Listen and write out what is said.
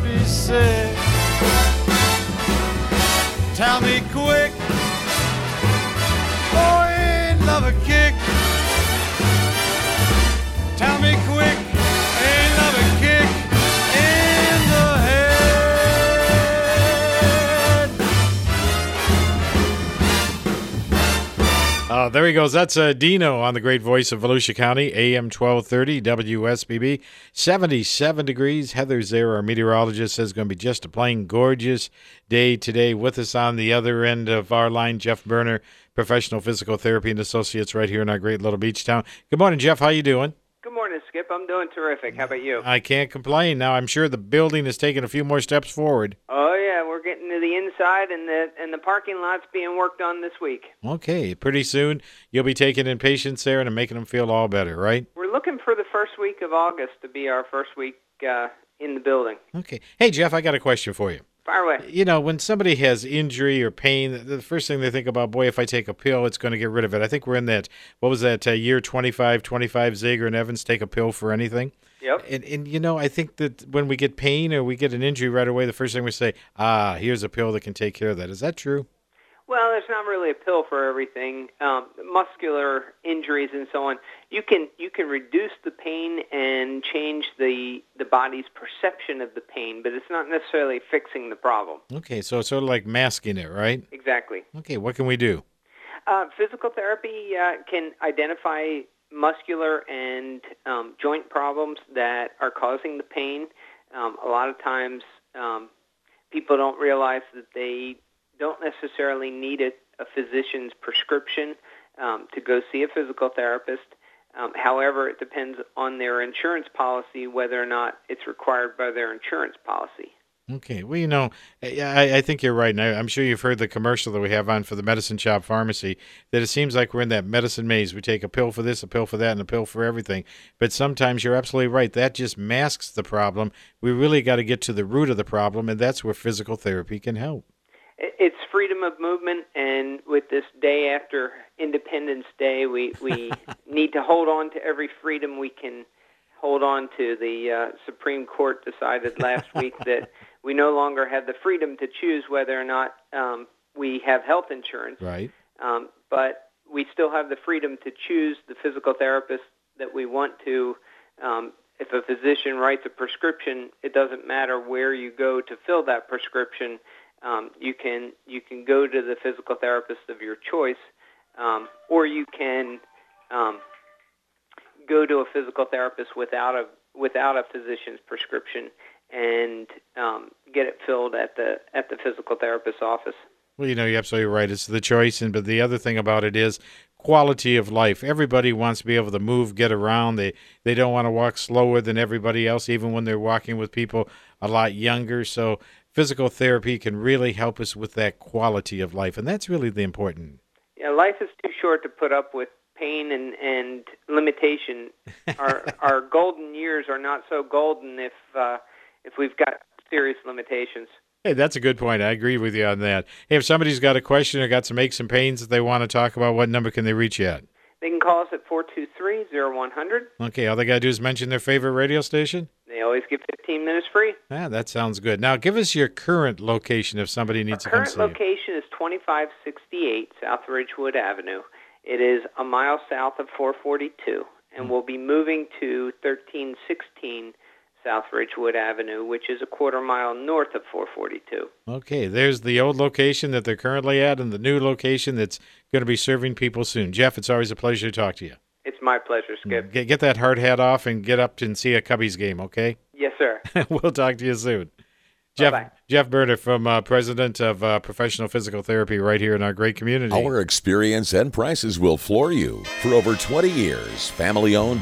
be sick. Tell me quick, boy, ain't love a kick. Tell me quick, ain't love a kick in the head. There he goes. That's Dino on the great voice of Volusia County, AM 1230, WSBB. 77 degrees. Heather's there, our meteorologist, says it's going to be just a plain gorgeous day today. With us on the other end of our line, Jeff Berner, Professional Physical Therapy and Associates right here in our great little beach town. Good morning, Jeff. How you doing? Good morning, Skip. I'm doing terrific. How about you? I can't complain. Now, I'm sure the building has taken a few more steps forward. Oh, yeah. We're getting to the inside, and the parking lot's being worked on this week. Okay. Pretty soon, you'll be taking in patients there and making them feel all better, right? We're looking for the first week of August to be our first week in the building. Okay. Hey, Jeff, I got a question for you. Fire away. You know, when somebody has injury or pain, the first thing they think about, boy, if I take a pill, it's going to get rid of it. I think we're in that, what was that, year 25, Zager and Evans, take a pill for anything. Yep. And, you know, I think that when we get pain or we get an injury right away, the first thing we say, here's a pill that can take care of that. Is that true? Well, there's not really a pill for everything. Muscular injuries and so on, you can reduce the pain and change the body's perception of the pain, but it's not necessarily fixing the problem. Okay, so it's sort of like masking it, right? Exactly. Okay, what can we do? Physical therapy can identify muscular and joint problems that are causing the pain. A lot of times people don't realize that they don't necessarily need a physician's prescription to go see a physical therapist. However, it depends on their insurance policy whether or not it's required by their insurance policy. Okay. Well, you know, I think you're right. And I'm sure you've heard the commercial that we have on for the Medicine Shop Pharmacy, that it seems like we're in that medicine maze. We take a pill for this, a pill for that, and a pill for everything. But sometimes you're absolutely right. That just masks the problem. We really got to get to the root of the problem, and that's where physical therapy can help. It's freedom of movement, and with this day after Independence Day, we need to hold on to every freedom we can hold on to. The Supreme Court decided last week that we no longer have the freedom to choose whether or not we have health insurance. Right. But we still have the freedom to choose the physical therapist that we want to. If a physician writes a prescription, it doesn't matter where you go to fill that prescription. You can go to the physical therapist of your choice, or you can go to a physical therapist without a physician's prescription and get it filled at the physical therapist's office. Well, you know, you're absolutely right. It's the choice, but the other thing about it is quality of life. Everybody wants to be able to move, get around. They don't want to walk slower than everybody else, even when they're walking with people a lot younger. So physical therapy can really help us with that quality of life, and that's really the important. Yeah, life is too short to put up with pain and limitation. Our golden years are not so golden if we've got serious limitations. Hey, that's a good point. I agree with you on that. Hey, if somebody's got a question or got some aches and pains that they want to talk about, what number can they reach you at? They can call us at 423-0100. Okay, all they got to do is mention their favorite radio station? They always get 15 minutes free. Ah, that sounds good. Now, give us your current location if somebody needs to come see you. Our current location is 2568 South Ridgewood Avenue. It is a mile south of 442, and we'll be moving to 1316 South Ridgewood Avenue, which is a quarter mile north of 442. Okay, there's the old location that they're currently at and the new location that's going to be serving people soon. Jeff, it's always a pleasure to talk to you. It's my pleasure, Skip. Get that hard hat off and get up and see a Cubbies game, okay? Yes, sir. We'll talk to you soon. Bye-bye. Jeff Berner, from President of Professional Physical Therapy right here in our great community. Our experience and prices will floor you. For over 20 years, family-owned